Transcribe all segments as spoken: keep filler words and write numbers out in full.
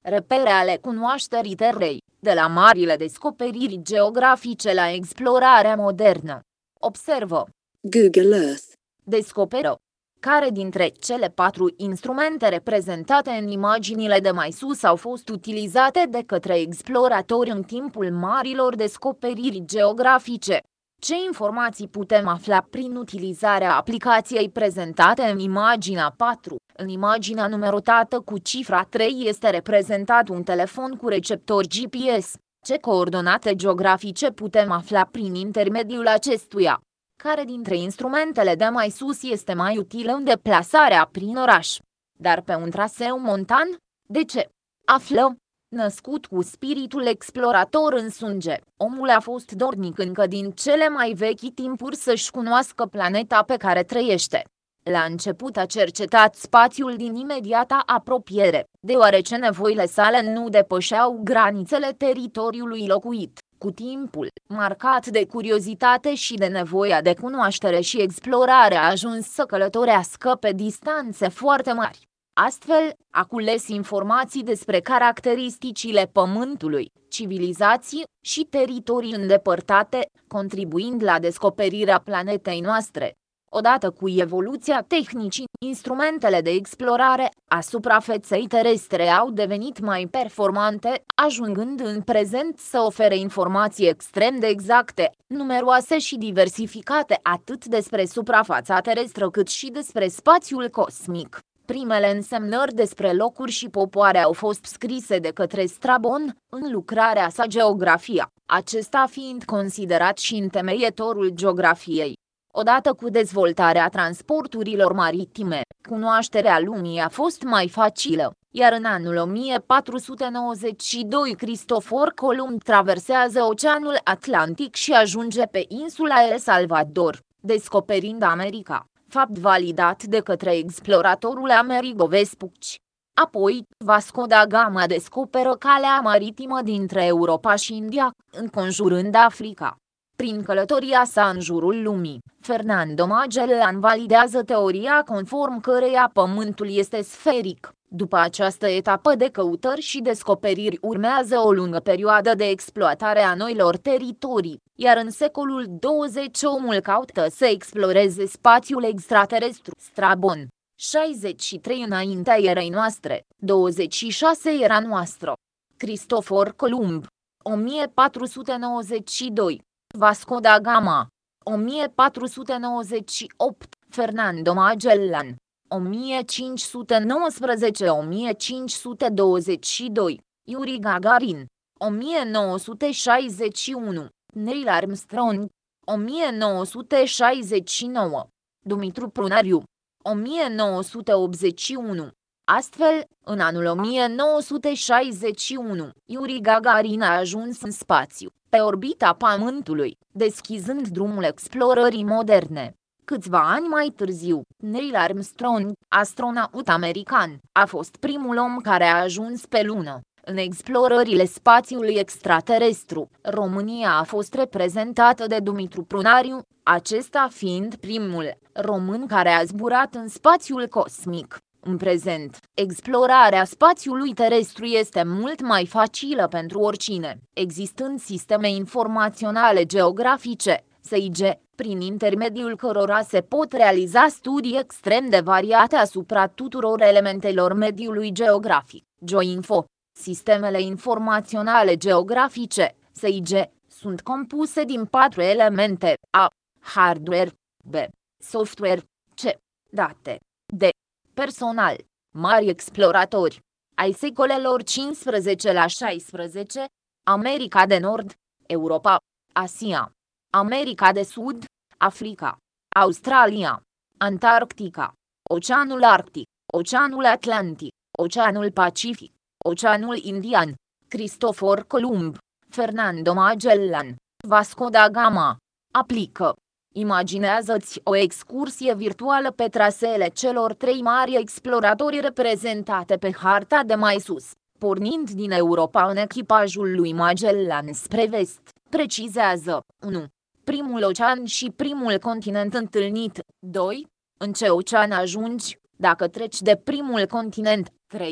repere ale cunoașterii Terei, de la marile descoperiri geografice la explorarea modernă. Observă. Google Earth. Descoperă. Care dintre cele patru instrumente reprezentate în imaginile de mai sus au fost utilizate de către exploratori în timpul marilor descoperiri geografice? Ce informații putem afla prin utilizarea aplicației prezentate în imaginea patru? În imaginea numerotată cu cifra trei este reprezentat un telefon cu receptor G P S. Ce coordonate geografice putem afla prin intermediul acestuia? Care dintre instrumentele de mai sus este mai utilă în deplasarea prin oraș? Dar pe un traseu montan? De ce? Află. Născut cu spiritul explorator în sânge, omul a fost dornic încă din cele mai vechi timpuri să-și cunoască planeta pe care trăiește. La început a cercetat spațiul din imediata apropiere, deoarece nevoile sale nu depășeau granițele teritoriului locuit. Cu timpul, marcat de curiozitate și de nevoia de cunoaștere și explorare, a ajuns să călătorească pe distanțe foarte mari. Astfel, a cules informații despre caracteristicile Pământului, civilizații și teritorii îndepărtate, contribuind la descoperirea planetei noastre. Odată cu evoluția tehnicii, instrumentele de explorare a suprafeței terestre au devenit mai performante, ajungând în prezent să ofere informații extrem de exacte, numeroase și diversificate atât despre suprafața terestră cât și despre spațiul cosmic. Primele însemnări despre locuri și popoare au fost scrise de către Strabon, în lucrarea sa Geografia, acesta fiind considerat și întemeietorul geografiei. Odată cu dezvoltarea transporturilor maritime, cunoașterea lumii a fost mai facilă, iar în anul o mie patru sute nouăzeci și doi Cristofor Columb traversează Oceanul Atlantic și ajunge pe insula El Salvador, descoperind America, fapt validat de către exploratorul Amerigo Vespucci. Apoi, Vasco da Gama descoperă calea maritimă dintre Europa și India, înconjurând Africa. Prin călătoria sa în jurul lumii, Fernando Magellan validează teoria conform căreia Pământul este sferic. După această etapă de căutări și descoperiri urmează o lungă perioadă de exploatare a noilor teritorii, iar în secolul douăzeci omul caută să exploreze spațiul extraterestru. Strabon. șaizeci și trei înaintea erei noastre, douăzeci și șase era noastră. Cristofor Columb. o mie patru sute nouăzeci și doi. Vasco da Gama. o mie patru sute nouăzeci și opt. Fernando Magellan. o mie cinci sute nouăsprezece - o mie cinci sute douăzeci și doi. Yuri Gagarin. o mie nouă sute șaizeci și unu. Neil Armstrong. o mie nouă sute șaizeci și nouă. Dumitru Prunariu. o mie nouă sute optzeci și unu. Astfel, în anul o mie nouă sute șaizeci și unu, Yuri Gagarin a ajuns în spațiu, pe orbita Pământului, deschizând drumul explorării moderne. Câțiva ani mai târziu, Neil Armstrong, astronaut american, a fost primul om care a ajuns pe lună. În explorările spațiului extraterestru, România a fost reprezentată de Dumitru Prunariu, acesta fiind primul român care a zburat în spațiul cosmic. În prezent, explorarea spațiului terestru este mult mai facilă pentru oricine, existând sisteme informaționale geografice, S I G, prin intermediul cărora se pot realiza studii extrem de variate asupra tuturor elementelor mediului geografic. GeoInfo. Sistemele informaționale geografice, S I G, sunt compuse din patru elemente: A. Hardware. B. Software. C. Date. D. Personal. Mari exploratori ai secolelor cincisprezece la șaisprezece, America de Nord, Europa, Asia, America de Sud, Africa, Australia, Antarctica, Oceanul Arctic, Oceanul Atlantic, Oceanul Pacific, Oceanul Indian. Cristofor Columb, Fernando Magellan, Vasco da Gama. Aplică. Imaginează-ți o excursie virtuală pe traseele celor trei mari exploratori reprezentate pe harta de mai sus, pornind din Europa în echipajul lui Magellan spre vest. Precizează: unu. Primul ocean și primul continent întâlnit. doi. În ce ocean ajungi, dacă treci de primul continent. trei.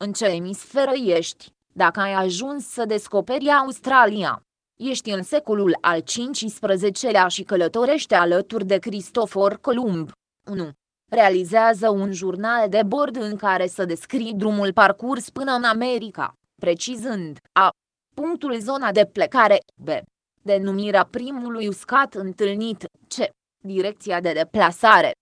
În ce emisferă ești, dacă ai ajuns să descoperi Australia? Ești în secolul al cincisprezecelea și călătorești alături de Cristofor Columb. unu. Realizează un jurnal de bord în care să descrii drumul parcurs până în America, precizând a. punctul zona de plecare, b. denumirea primului uscat întâlnit, c. direcția de deplasare,